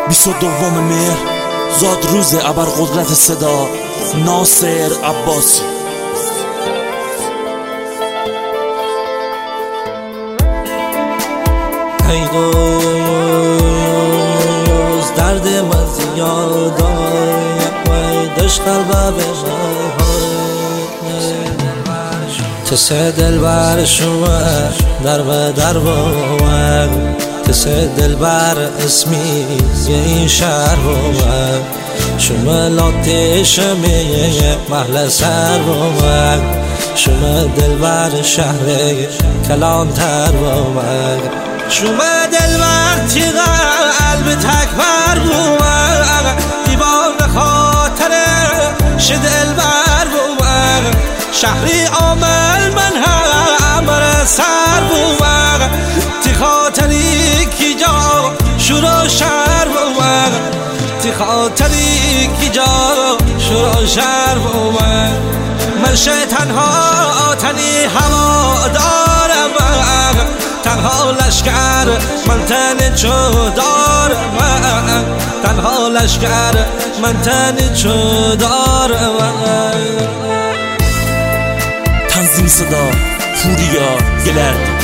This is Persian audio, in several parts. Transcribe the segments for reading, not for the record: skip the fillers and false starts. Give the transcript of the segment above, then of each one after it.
22 مهر زاد روز ابرقدرت صدا ناصر عباسی. ای دوز درد من زیادای دشت قلبه تسه دل بر شما در و در بود تسه دل بر اسمی این شهر بود شما لاتش میه محل سر بود شما دل بر شهر کلانتر بود شما دل بر تیغ قلب تکبر بود دیوان خاطر شدل بر بود شهری آمل من همه سر بود تی خاطری کی جا شروع شهر بود تی خاطری کی جا شروع شهر بود من تنها تنی هوا دارم تنها لشکر من تن چو دارم تنها لشکر من تن چو دارم تنظیم صدا پوریا گلرد.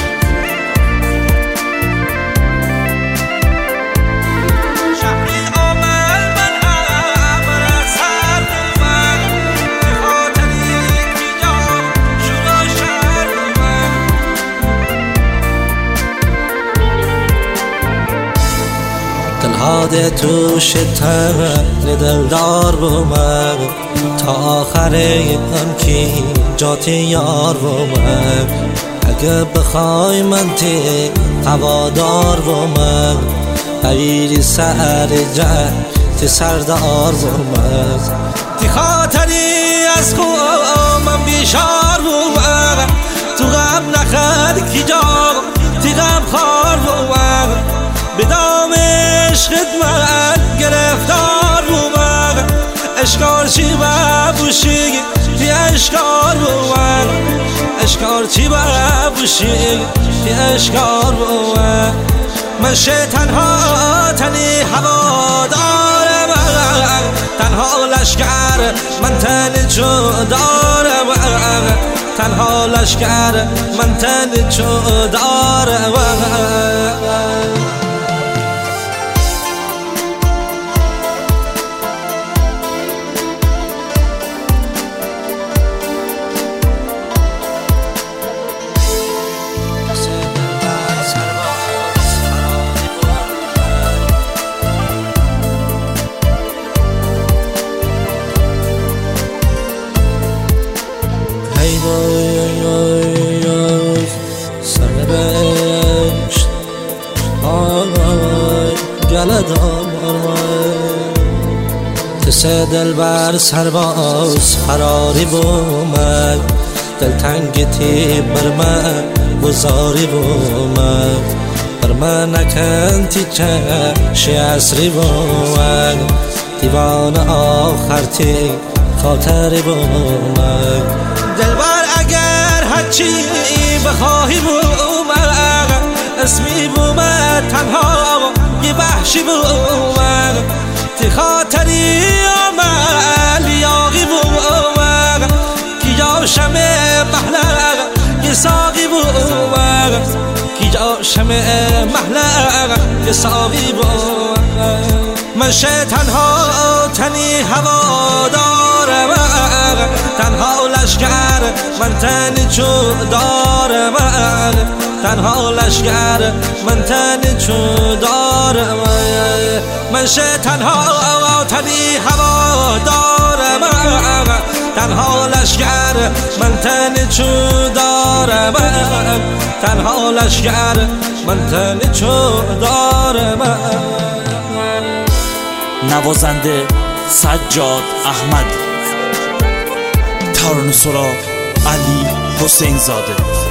دلهاده توش تن دلدار بومد تا آخره هم کی جاتی یار بومد اگه بخوای من تی هوادار بومد حویری سر جنگ تی سردار بومد تی خاطری از خواه من بیشار بومد تو غم نخد کی جا تی غم خار بومد بدام عشقت من گرفتار بود اشکار چی ببوشی تی اشکار بود اشکار چی ببوشی تی اشکار بود من تنها تنی هوا دارم تنها لشکر من تن چو دارم تنها لشکر من تن چو دارم سرنوشت آی گلدان تسه دل بر سرباز فراری بومد دلتنگ تی بر من گذاری بومد بر من نکن تی چشی عصری بومد دیوان آخر تی خاطری بومد دلبر اگر هرچی بخواهی بومد اسمی بومد تنها یه وحشی بومد تی خاطری آمل یاقی بومد کی جا شمه محلق یه ساقی بومد کی جا شمه محلق یه ساقی بومد من تنها تنی هوا دارم تنها لشکر من تن چو دارم تنها لشکر من تن چو دارم من تنها تنی هوا دارم تنها لشکر من تن چو دارم تنها لشکر من تن چو دارم نوازنده سجاد احمد، ترانه سرا علی حسین زاده.